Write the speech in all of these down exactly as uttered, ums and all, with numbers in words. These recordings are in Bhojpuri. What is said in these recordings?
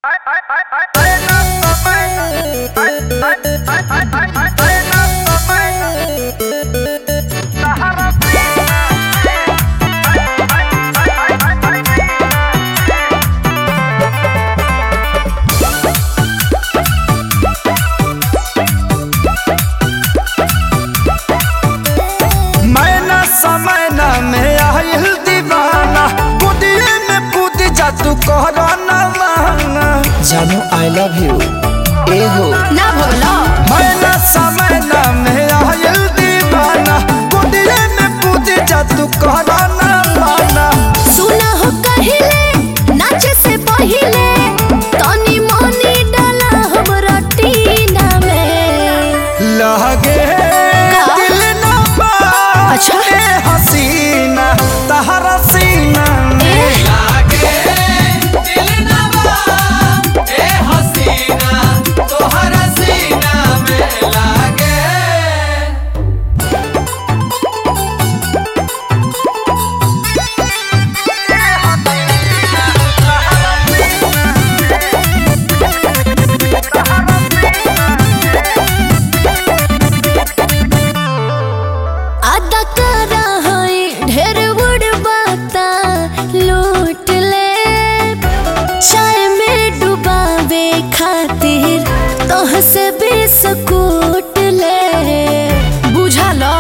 तू कहरा ना माना जानू आई लव यू ए हो ना भोला मैं ना समय ना मैं आयल दीवाना कुदिए में कूद जा तू कहरा ना माना सुना हो कहिले नाचे से पहिले तनी मनी डाला हमरा टीना में लगे दिल ना बा अच्छा ए हसीना तहरा सीना में से बिस्कुट ले बुझा लो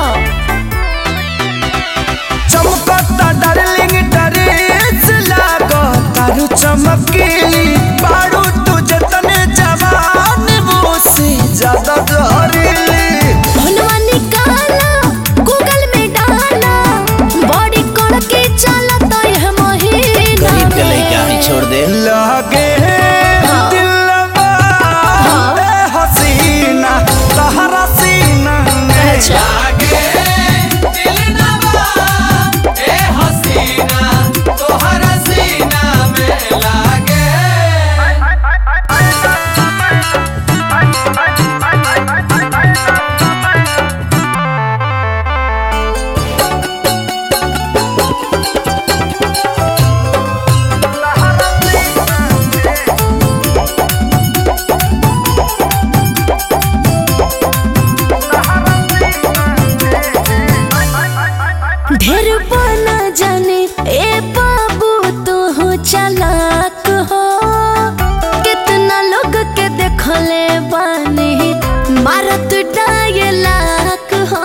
चमकता डार्लिंग ड्रेस लागो तारू चमकीली बारू तू जतने जवान वो से ज्यादा जहरीली भनवा निकाला गूगल में डाला बॉडी कोड के चला तो यह महीना गरीब के लइका ही छोड़ दे लगे ढेर बना जाने ए बाबू तू हो चालाक हो कितना लोग के देखले बानी मारत डायलाक हो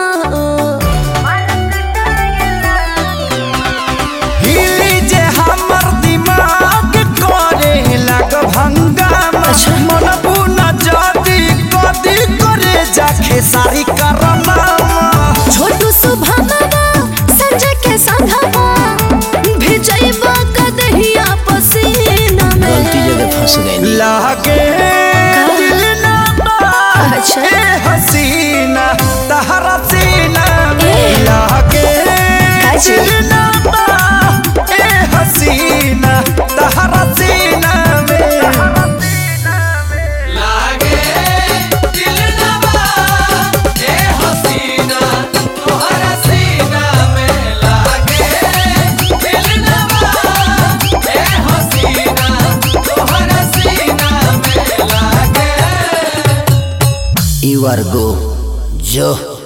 हिली जे हमर दिमाग करे लग भंगामा मन बुना जादी कदी करे जाखे सारी करनामा छोटू सुभामा संजय के संघवा भिजैबा कदहिया पसीना में गलती जगह फंस गई लागे दिल ना बा अच्छा ए हसीना तहरा सीना में लागे दिल ना बा ए हसीना तहरा सीना में लागे दिल ना बा ए हसीना तोहरा सीना में लागे दिल ना बा ए हसीना तोहरा सीना में लागे यू आर गो जो